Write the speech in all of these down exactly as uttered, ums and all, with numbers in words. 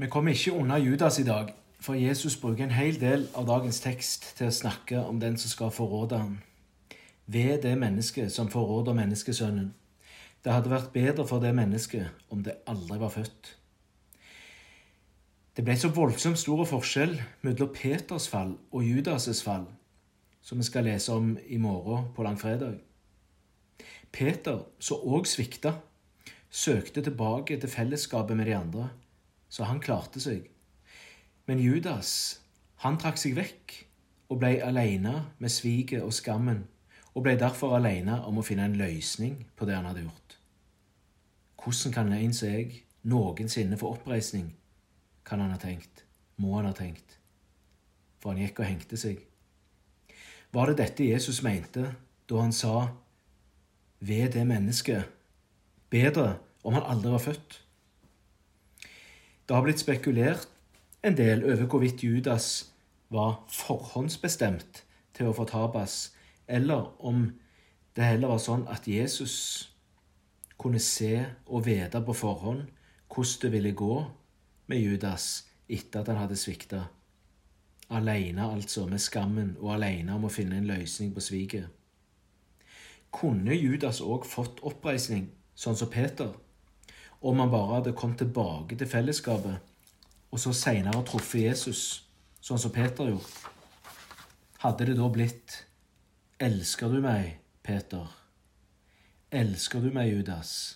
Vi kommer ikke unna Judas i dag, for Jesus bruker en hel del av dagens tekst til å snakke om den som skal forråde ham. Ved det mennesket som forråder menneskesønnen. Det hadde vært bedre for det mennesket om det aldri var født. Det ble så voldsomt stor forskjell mellom Peters fall og Judas' fall, som vi skal lese om i morgen på langfredag. Peter, som også svikta, søkte tilbake til fellesskapet med de andre, så han klarte seg. Men Judas, han trakk seg vekk og ble alene med sviget og skammen, og ble derfor alene om å finne en løsning på det han hadde gjort. Hvordan kan en som jeg noensinne få oppreisning, kan han ha tenkt, må han ha tenkt, for han gikk og hengte seg. Var det dette Jesus mente da han sa, ved det mennesket, bedre om han aldri var født? Det har blitt spekulert en del over hvorvidt Judas var forhåndsbestemt til å fortapes, eller om det heller var sånn at Jesus kunne se og vite på forhånd hvordan det ville gå med Judas etter at han hadde sviktet. Alene altså med skammen og alene om å finne en løsning på sviget. Kunne Judas også fått oppreisning, sånn som Peter, om han bare hadde kommet tilbake til fellesskapet, og så senere truffet Jesus, sånn som Peter gjorde? Hadde det da blitt, elsker du meg, Peter? Elsker du meg, Judas?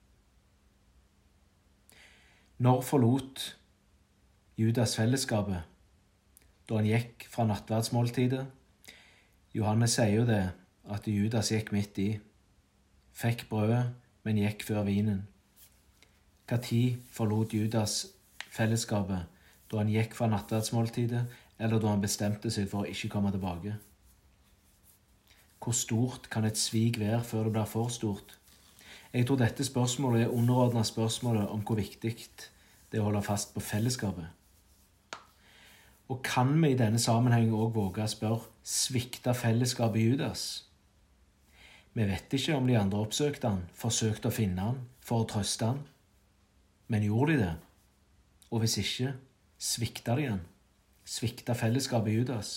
Når forlot Judas fellesskapet? Da han gikk fra nattverdsmåltidet? Johannes sier jo det, at Judas gikk midt i. Fikk brødet, men gikk før vinen. Hva tid forlot Judas fellesskapet? Da han gikk fra nattverdsmåltidet, eller da han bestemte seg for å ikke komme tilbake? Hvor stort kan et svik være før det blir for stort? Jeg tror dette spørsmålet er underordnet spørsmålet om hvor viktig det er å holde fast på fellesskapet. Og kan vi i denne sammenhengen også våge å spørre, svikta fellesskapet Judas? Vi vet ikke om de andre oppsøkte han, forsøkte å finne han, for å trøste han. Men gjorde de det? Og hvis ikke, svikta de han? Svikta fellesskapet Judas?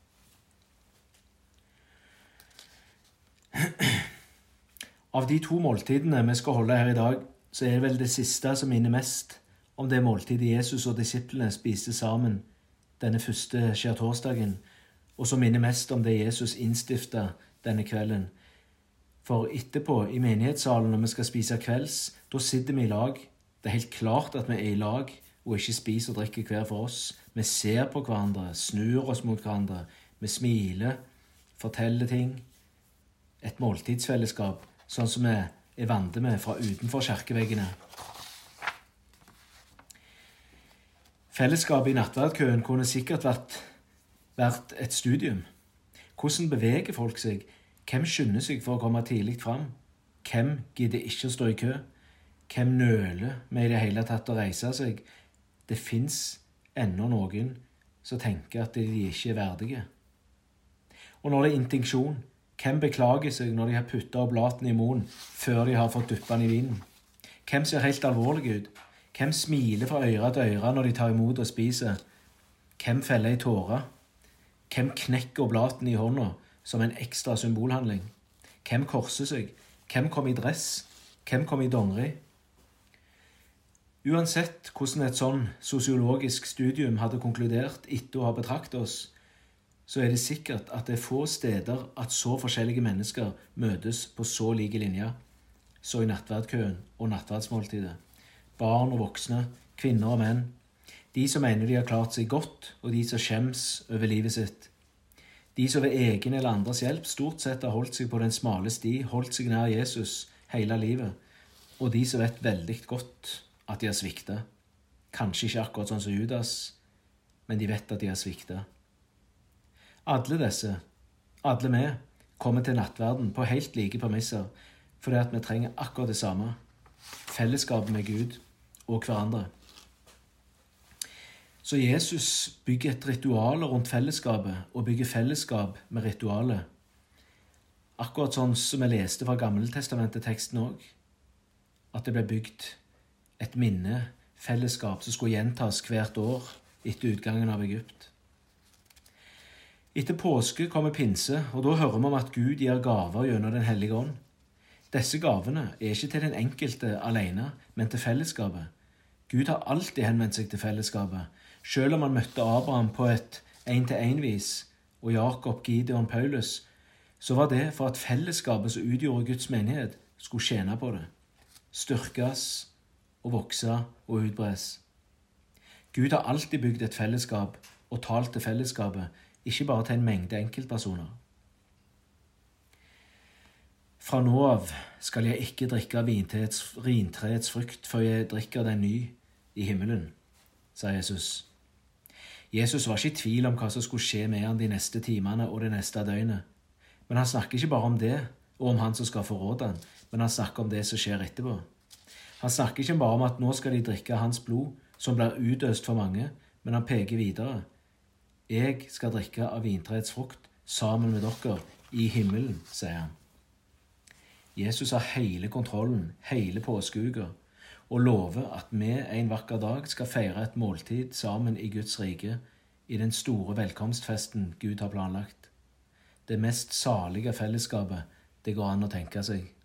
Av de to måltidene vi skal holde her i dag, så er det vel det siste som minner mest om det måltidet Jesus og disiplene spiste sammen denne første skjærtorsdagen, og som minner mest om det Jesus innstiftet denne kvelden. For etterpå, i menighetssalen når vi skal spise kvelds, da sitter vi i lag. Det er helt klart at vi er i lag, og ikke spiser og drikker hver for oss. Vi ser på hverandre, snur oss mot hverandre, vi smiler, forteller ting. Et måltidsfellesskap, sånn som vi er vant med fra utenfor kirkeveggene. Fellesskapet i nattverdkøen kunne sikkert vært, vært et studium. Hvordan beveger folk seg? Hvem skynder seg for å komme tidlig fram? Hvem gidder ikke å stå i kø? Hvem nøler med i det hele tatt å reise seg? Det finnes ennå noen som tenker at de ikke er verdige. Og når det er intinksjon, hvem beklager seg når de har puttet oblaten i munnen før de har fått dyppet den i vinen? Hvem ser helt alvorlig ut? Hvem smiler fra øyre til øyre når de tar imot og spiser? Hvem feller i tårer? Hvem knekker oblaten i hånda som en ekstra symbolhandling? Hvem korser seg? Hvem kom i dress? Hvem kom i dongeri? Uansett hvordan et sånn sosiologisk studium hadde konkludert etter å ha betraktet oss, så er det sikkert at det er få steder at så forskjellige mennesker møtes på så like linjer, så i nattverdkøen og nattverdsmåltidet. Barn og voksne, kvinner og menn, de som mener de har klart seg godt, og de som skjems over livet sitt. De som ved egen eller andres hjelp stort sett har holdt seg på den smale sti, holdt seg nær Jesus hele livet, og de som vet veldig godt at de har sviktet. Kanskje ikke akkurat sånn som Judas, men de vet at de har sviktet. Alle disse, alle vi, kommer til nattverden på helt like premisser, fordi at vi trenger akkurat det samme. Fellesskapet med Gud og hverandre. Så Jesus bygger et ritual rundt fellesskapet, og bygger fellesskap med ritualet. Akkurat sånn som vi leste fra Gammeltestamentet-teksten også. At det ble bygd et minne fellesskap som skulle gjentas hvert år etter utgangen av Egypt. Etter påske kommer pinse, og da hører vi om at Gud gir gaver gjennom Den hellige ånd. Disse gavene er ikke til den enkelte alene, men til fellesskapet. Gud har alltid henvendt seg til fellesskapet, selv om han møtte Abraham på et en-til-en-vis, og Jakob, Gideon, Paulus, så var det for at fellesskapet som utgjorde Guds menighet skulle tjene på det, styrkes og vokse og utbres. Gud har alltid bygd et fellesskap og talt til fellesskapet, ikke bare til en mengde enkeltpersoner. Fra nå av skal jeg ikke drikke vintreets frukt før jeg drikker den ny i himmelen, sa Jesus. Jesus var ikke i tvil om hva som skulle skje med han de neste timene og det neste døgnet. Men han snakker ikke bare om det og om han som skal forråde han, men han snakker om det som skjer etterpå. Han snakker ikke bare om at nå skal de drikke hans blod, som blir utøst for mange, men han peker videre. Jeg skal drikke av vintreets frukt sammen med dere i himmelen, sier han. Jesus har hele kontrollen, hele påskeuka, og lover at vi en vakker dag skal feire et måltid sammen i Guds rike, i den store velkomstfesten Gud har planlagt. Det mest salige fellesskapet det går an å tenke seg.